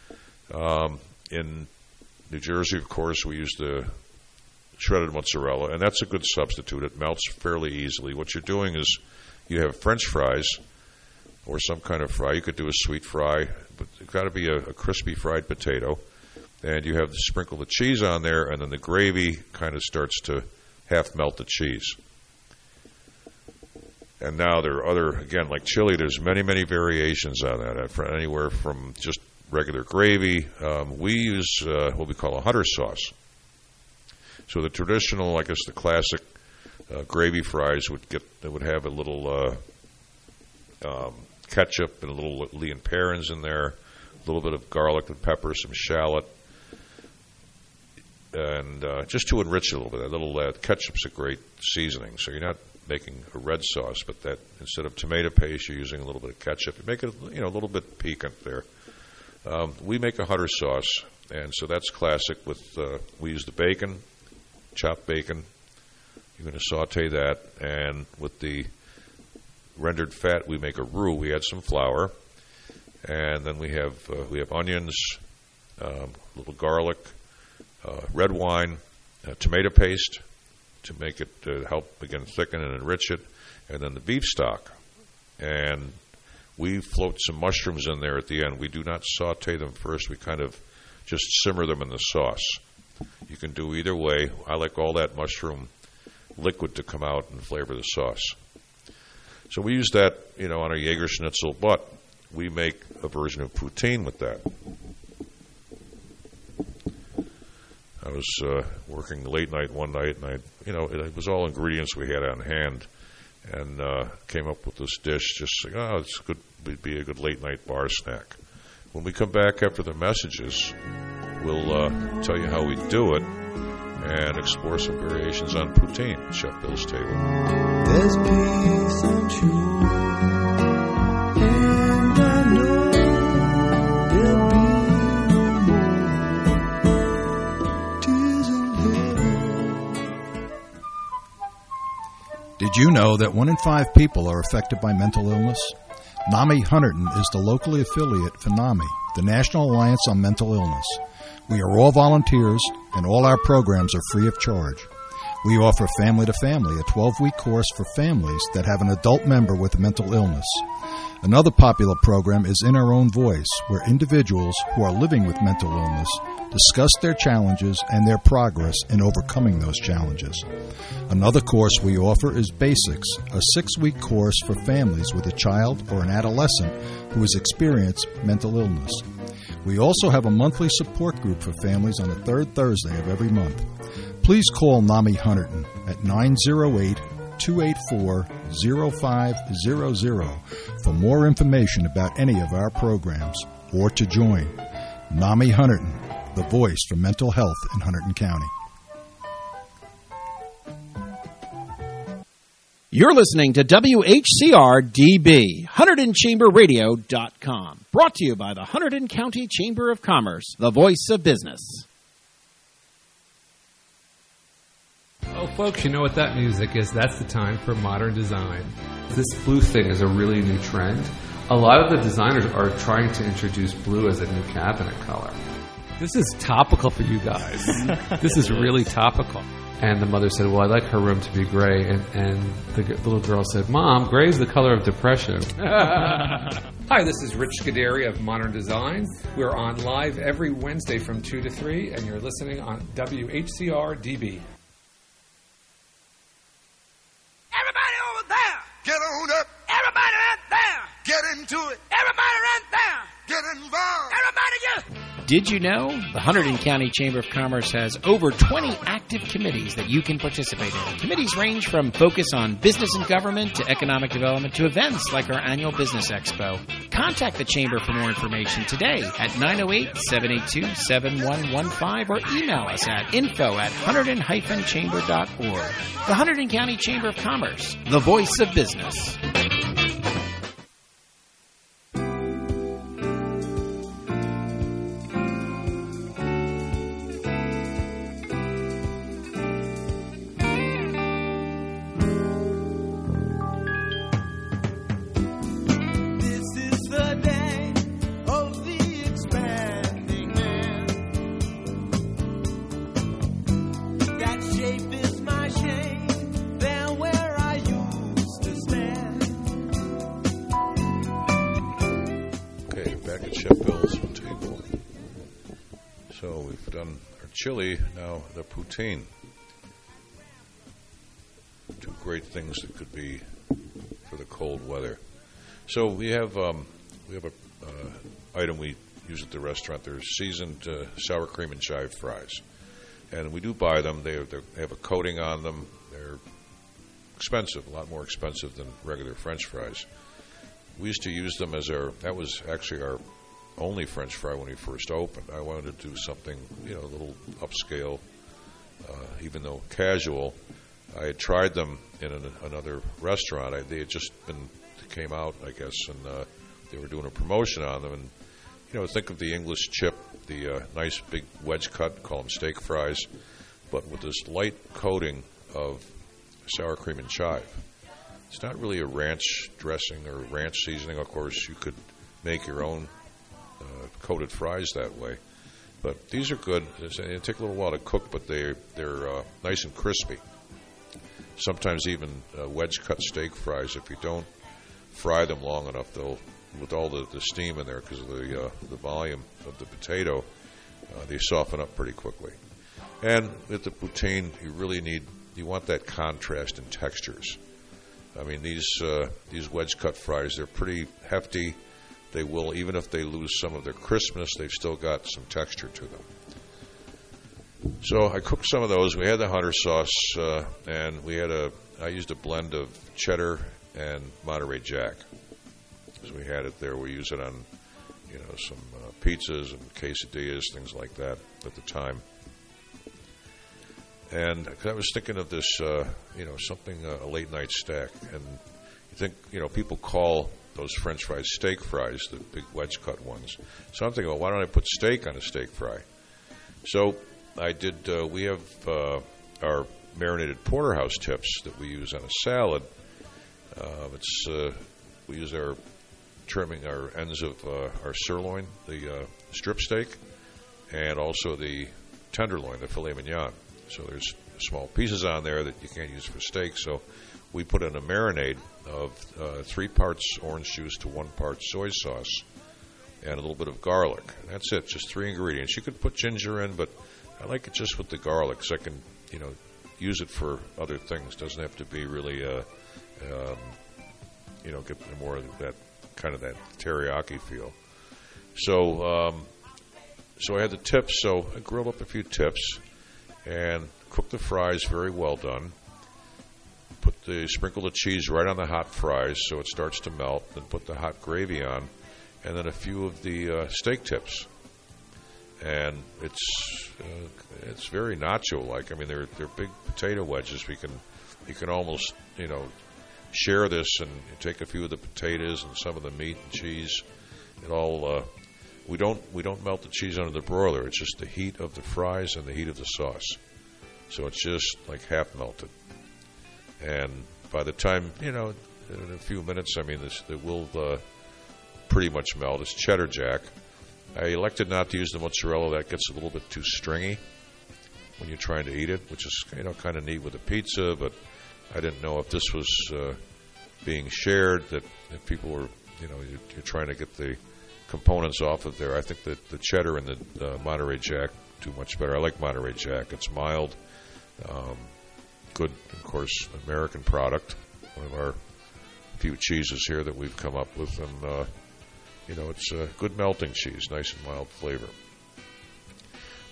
In New Jersey, of course, we use the shredded mozzarella, and that's a good substitute. It melts fairly easily. What you're doing is you have French fries or some kind of fry. You could do a sweet fry, but it's got to be a crispy fried potato. And you have to sprinkle the cheese on there, and then the gravy kind of starts to half melt the cheese. And now there are other, again, like chili, there's many, many variations on that, anywhere from just regular gravy. We use what we call a Hunter sauce. So the traditional, I guess the classic gravy fries would have a little ketchup and a little Leon Perrins in there, a little bit of garlic and pepper, some shallot, and just to enrich it a little bit. That little ketchup's a great seasoning, so you're not making a red sauce, but that instead of tomato paste, you're using a little bit of ketchup. You make it, a little bit piquant there. We make a Hunter sauce, and so that's classic. We use the bacon, chopped bacon. You're going to saute that, and with the rendered fat, we make a roux. We add some flour, and then we have onions, a little garlic, red wine, tomato paste to make it help again thicken and enrich it, and then the beef stock. And we float some mushrooms in there at the end. We do not saute them first. We kind of just simmer them in the sauce. You can do either way. I like all that mushroom liquid to come out and flavor the sauce. So we use that, on a Jaeger schnitzel, but we make a version of poutine with that. I was working late night one night, and it was all ingredients we had on hand, and came up with this dish. Just saying, it'd be a good late night bar snack. When we come back after the messages, we'll tell you how we do it and explore some variations on poutine at Chef Bill's table. There's peace and truth, and I know there'll be Did you know that 1 in 5 people are affected by mental illness? NAMI Hunterdon is the locally affiliate for NAMI, the National Alliance on Mental Illness. We are all volunteers, and all our programs are free of charge. We offer Family to Family, a 12-week course for families that have an adult member with a mental illness. Another popular program is In Our Own Voice, where individuals who are living with mental illness discuss their challenges and their progress in overcoming those challenges. Another course we offer is Basics, a 6-week course for families with a child or an adolescent who has experienced mental illness. We also have a monthly support group for families on the third Thursday of every month. Please call NAMI Hunterdon at 908-284-0500 for more information about any of our programs or to join. NAMI Hunterdon, the voice for mental health in Hunterdon County. You're listening to WHCR-DB, HunterdonChamberRadio.com. Brought to you by the Hunterdon County Chamber of Commerce, the voice of business. Oh, folks, you know what that music is. That's the time for modern design. This blue thing is a really new trend. A lot of the designers are trying to introduce blue as a new cabinet color. This is topical for you guys. This is really topical. And the mother said, well, I'd like her room to be gray. And the little girl said, Mom, gray is the color of depression. Hi, this is Rich Scuderi of Modern Design. We're on live every Wednesday from 2 to 3, and you're listening on WHCR-DB. Everybody over there, get on up. Everybody right there, get into it. Everybody right there, get involved. Everybody just... Did you know? The Hunterdon County Chamber of Commerce has over 20 active committees that you can participate in. Committees range from focus on business and government to economic development to events like our annual Business Expo. Contact the Chamber for more information today at 908-782-7115 or email us at info@hunterdon-chamber.org. The Hunterdon County Chamber of Commerce, the voice of business. Chili, now the poutine. Two great things that could be for the cold weather. So we have a item we use at the restaurant. They're seasoned sour cream and chive fries, and we do buy them. They have a coating on them. They're expensive, a lot more expensive than regular French fries. We used to use them as that was actually our only French fry when we first opened. I wanted to do something, a little upscale, even though casual. I had tried them in another restaurant. They had just came out, I guess, and they were doing a promotion on them. And, think of the English chip, the nice big wedge cut, call them steak fries, but with this light coating of sour cream and chive. It's not really a ranch dressing or ranch seasoning. Of course, you could make your own coated fries that way, but these are good. They take a little while to cook, but they're nice and crispy. Sometimes even wedge cut steak fries, if you don't fry them long enough, they'll, with all the steam in there because of the volume of the potato, they soften up pretty quickly. And with the poutine, you want that contrast in textures. I mean, these wedge cut fries, they're pretty hefty. They will, even if they lose some of their crispness, they've still got some texture to them. So I cooked some of those. We had the Hunter sauce, and I used a blend of cheddar and Monterey Jack. So we had it there. We use it on, some pizzas and quesadillas, things like that at the time. And I was thinking of this, something, a late night snack. And you think, people call those French fries steak fries, the big wedge cut ones. So I'm thinking, well, why don't I put steak on a steak fry? So I did, we have our marinated porterhouse tips that we use on a salad. We use trimming our ends of our sirloin, the strip steak, and also the tenderloin, the filet mignon. So there's small pieces on there that you can't use for steak. So we put in a marinade of 3 parts orange juice to 1 part soy sauce and a little bit of garlic. That's it, just 3 ingredients. You could put ginger in, but I like it just with the garlic so I can, use it for other things. Doesn't have to be really, get more of that kind of that teriyaki feel. So I had the tips. So I grilled up a few tips and cooked the fries very well done. Sprinkle the cheese right on the hot fries so it starts to melt. Then put the hot gravy on, and then a few of the steak tips. And it's very nacho-like. I mean, they're big potato wedges. You can almost share this and take a few of the potatoes and some of the meat and cheese. It all we don't melt the cheese under the broiler. It's just the heat of the fries and the heat of the sauce. So it's just like half melted. And by the time, in a few minutes, it will pretty much melt. It's cheddar jack. I elected not to use the mozzarella. That gets a little bit too stringy when you're trying to eat it, which is, kind of neat with a pizza, but I didn't know if this was being shared, that if people were, you're trying to get the components off of there. I think that the cheddar and the Monterey Jack do much better. I like Monterey Jack. It's mild. Good, of course, American product. One of our few cheeses here that we've come up with, and it's a good melting cheese, nice and mild flavor.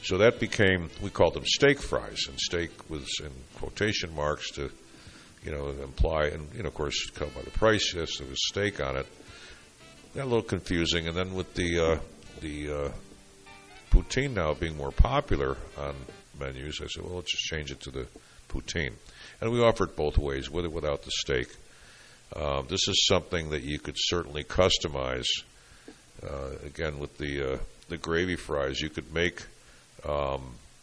So that became, we called them steak fries, and steak was in quotation marks to, imply, and of course, come by the price, yes, there was steak on it. Got a little confusing, and then with the poutine now being more popular on menus, I said, well, let's just change it to the poutine. And we offer it both ways, with or without the steak. This is something that you could certainly customize. Again, with the gravy fries, you could make a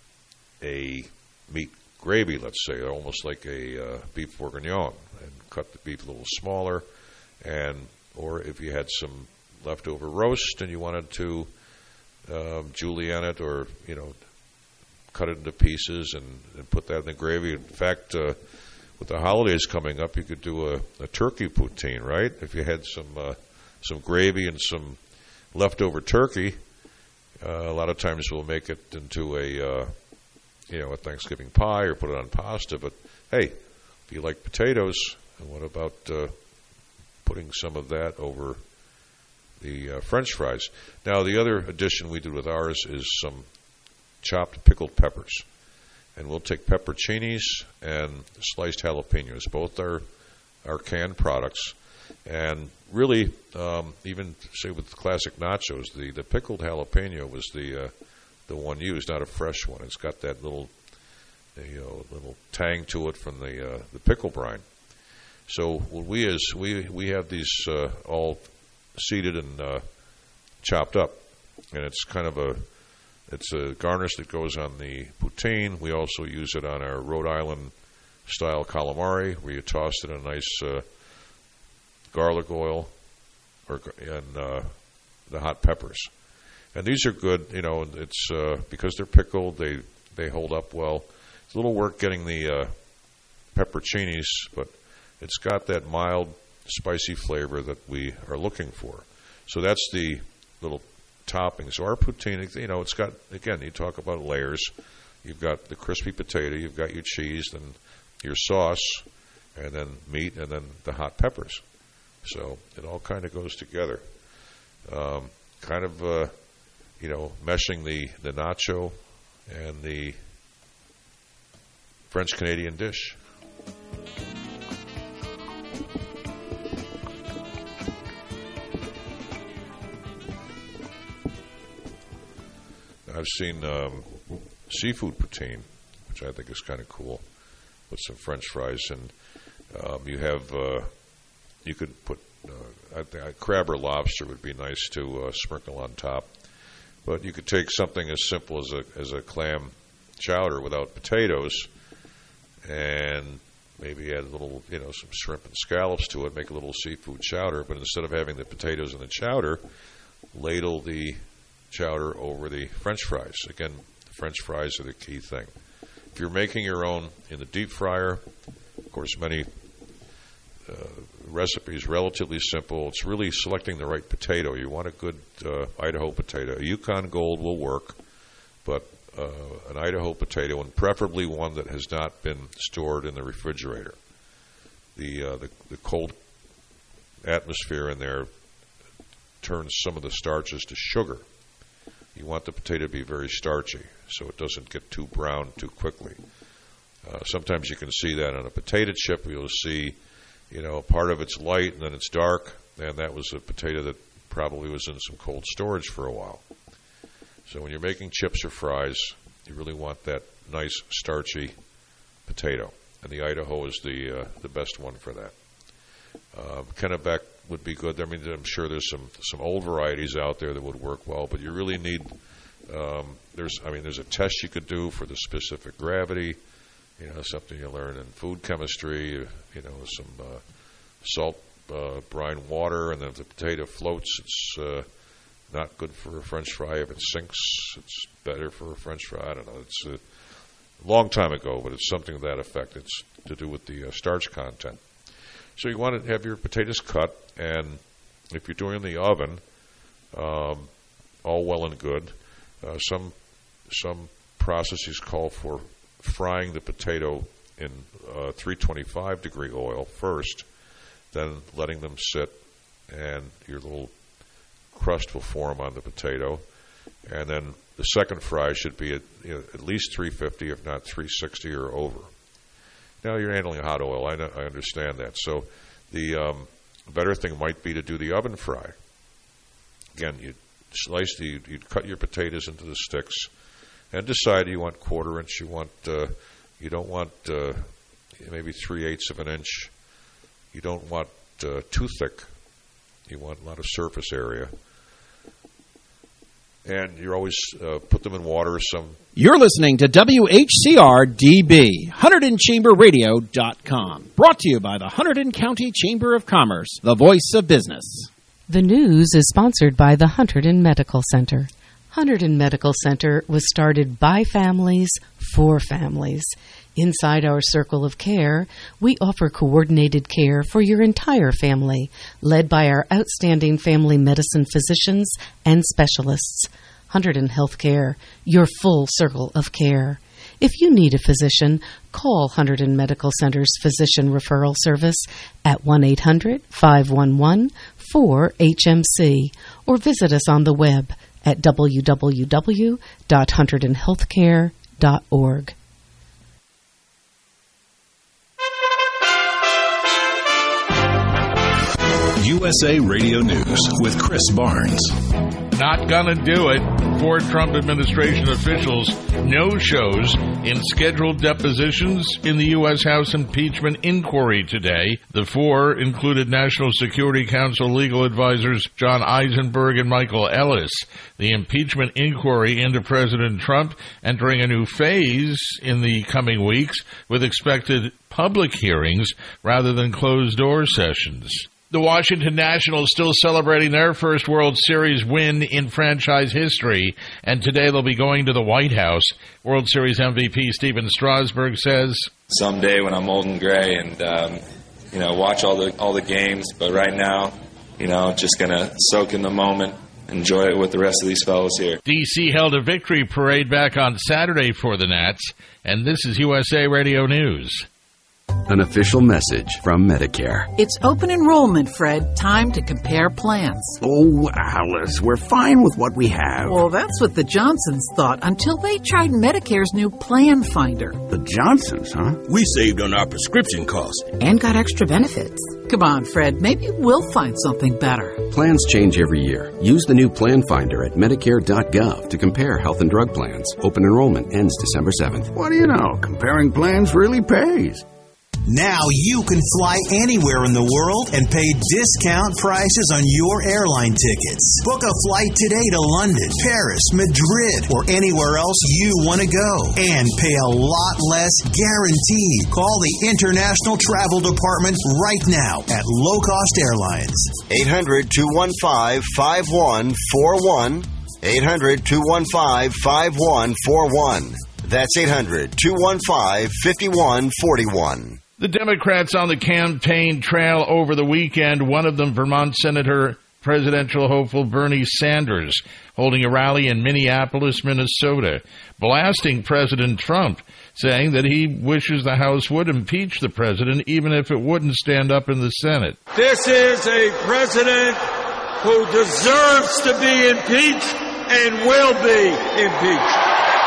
meat gravy, let's say, almost like a beef bourguignon, and cut the beef a little smaller. Or if you had some leftover roast and you wanted to julienne it, or cut it into pieces and put that in the gravy. In fact, with the holidays coming up, you could do a turkey poutine, right? If you had some gravy and some leftover turkey, a lot of times we'll make it into a Thanksgiving pie or put it on pasta. But hey, if you like potatoes, what about putting some of that over the French fries? Now, the other addition we did with ours is some chopped pickled peppers. And we'll take pepperoncinis and sliced jalapenos. Both are canned products. And really, even say with the classic nachos, the pickled jalapeno was the one used, not a fresh one. It's got that little tang to it from the pickle brine. So what we have these all seeded and chopped up, and it's kind of a garnish that goes on the poutine. We also use it on our Rhode Island style calamari, where you toss it in a nice garlic oil and the hot peppers. And these are good. It's because they're pickled, they hold up well. It's a little work getting the pepperoncinis, but it's got that mild, spicy flavor that we are looking for. So that's the little topping. So our poutine, it's got, again, you talk about layers. You've got the crispy potato, you've got your cheese, then your sauce, and then meat, and then the hot peppers. So it all kind of goes together. Meshing the nacho and the French-Canadian dish. I've seen seafood poutine, which I think is kind of cool, with some French fries, and you could put I think crab or lobster would be nice to sprinkle on top, but you could take something as simple as a clam chowder without potatoes, and maybe add a little some shrimp and scallops to it, make a little seafood chowder, but instead of having the potatoes in the chowder, ladle the chowder over the French fries. Again, the French fries are the key thing. If you're making your own in the deep fryer, of course, many recipes relatively simple. It's really selecting the right potato. You want a good Idaho potato. A Yukon Gold will work, but an Idaho potato, and preferably one that has not been stored in the refrigerator. The cold atmosphere in there turns some of the starches to sugar. You want the potato to be very starchy, so it doesn't get too brown too quickly. Sometimes you can see that on a potato chip. You'll see, part of it's light and then it's dark, and that was a potato that probably was in some cold storage for a while. So when you're making chips or fries, you really want that nice starchy potato, and the Idaho is the best one for that. Kennebec would be good. I mean, I'm sure there's some old varieties out there that would work well, but you really need. There's a test you could do for the specific gravity. Something you learn in food chemistry. Some salt, brine water, and then if the potato floats, it's not good for a French fry. If it sinks, it's better for a French fry. I don't know. It's a long time ago, but it's something to that effect. It's to do with the starch content. So you want to have your potatoes cut, and if you're doing the oven, all well and good. Some processes call for frying the potato in 325 degree oil first, then letting them sit, and your little crust will form on the potato, and then the second fry should be at least 350, if not 360 or over. Now you're handling hot oil. I understand that. So the better thing might be to do the oven fry. Again, you'd cut your potatoes into the sticks, and decide you want 1/4 inch. You don't want maybe 3/8 of an inch. You don't want too thick. You want a lot of surface area. And you always put them in water. You're listening to WHCR-DB, HunterdonChamberRadio.com. Brought to you by the Hunterdon County Chamber of Commerce, the voice of business. The news is sponsored by the Hunterdon Medical Center. Hunterdon Medical Center was started by families for families. Inside our circle of care, we offer coordinated care for your entire family, led by our outstanding family medicine physicians and specialists. Hunterdon Healthcare, your full circle of care. If you need a physician, call Hunterdon Medical Center's Physician Referral Service at 1-800-511-4HMC or visit us on the web at www.hunterdonhealthcare.org. USA Radio News with Chris Barnes. Not gonna do it. 4 Trump administration officials no-shows in scheduled depositions in the U.S. House impeachment inquiry today. The 4 included National Security Council legal advisors John Eisenberg and Michael Ellis. The impeachment inquiry into President Trump entering a new phase in the coming weeks with expected public hearings rather than closed-door sessions. The Washington Nationals still celebrating their first World Series win in franchise history, and today they'll be going to the White House. World Series MVP Steven Strasburg says, "Someday when I'm old and gray and watch all the games, but right now, just gonna soak in the moment, enjoy it with the rest of these fellows here." D.C. held a victory parade back on Saturday for the Nats, and this is USA Radio News. An official message from Medicare. It's open enrollment, Fred. Time to compare plans. Oh, Alice, we're fine with what we have. Well, that's what the Johnsons thought until they tried Medicare's new Plan Finder. The Johnsons, huh? We saved on our prescription costs. And got extra benefits. Come on, Fred. Maybe we'll find something better. Plans change every year. Use the new Plan Finder at Medicare.gov to compare health and drug plans. Open enrollment ends December 7th. What do you know? Comparing plans really pays. Now you can fly anywhere in the world and pay discount prices on your airline tickets. Book a flight today to London, Paris, Madrid, or anywhere else you want to go. And pay a lot less guaranteed. Call the International Travel Department right now at Low Cost Airlines. 800-215-5141. 800-215-5141. That's 800-215-5141. The Democrats on the campaign trail over the weekend, one of them Vermont Senator presidential hopeful Bernie Sanders, holding a rally in Minneapolis, Minnesota, blasting President Trump, saying that he wishes the House would impeach the president even if it wouldn't stand up in the Senate. This is a president who deserves to be impeached and will be impeached.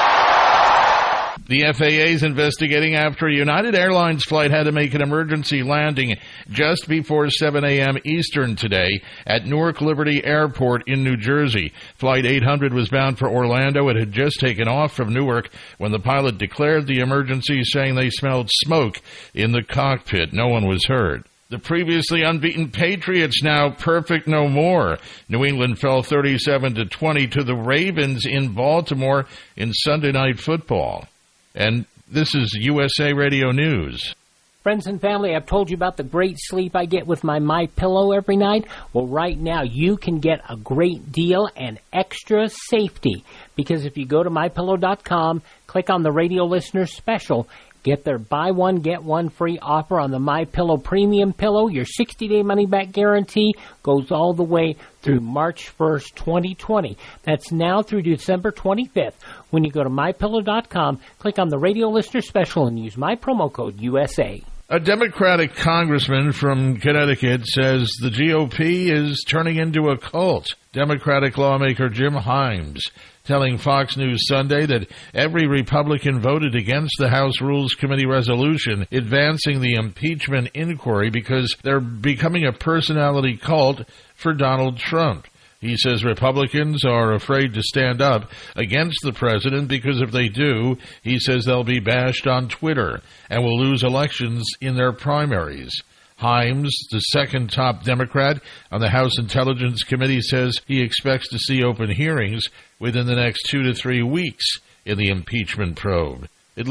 The FAA is investigating after a United Airlines flight had to make an emergency landing just before 7 a.m. Eastern today at Newark Liberty Airport in New Jersey. Flight 800 was bound for Orlando. It had just taken off from Newark when the pilot declared the emergency, saying they smelled smoke in the cockpit. No one was hurt. The previously unbeaten Patriots now perfect no more. New England fell 37-20 to the Ravens in Baltimore in Sunday Night Football. And this is USA Radio News. Friends and family, I've told you about the great sleep I get with my MyPillow every night. Well, right now you can get a great deal and extra safety. Because if you go to MyPillow.com, click on the radio listener special, get their buy one, get one free offer on the MyPillow Premium Pillow. Your 60-day money-back guarantee goes all the way through March 1st, 2020. That's now through December 25th. When you go to MyPillow.com, click on the radio listener special and use my promo code USA. A Democratic congressman from Connecticut says the GOP is turning into a cult. Democratic lawmaker Jim Himes telling Fox News Sunday that every Republican voted against the House Rules Committee resolution advancing the impeachment inquiry because they're becoming a personality cult for Donald Trump. He says Republicans are afraid to stand up against the president because if they do, he says they'll be bashed on Twitter and will lose elections in their primaries. Himes, the second top Democrat on the House Intelligence Committee, says he expects to see open hearings within the next 2 to 3 weeks in the impeachment probe.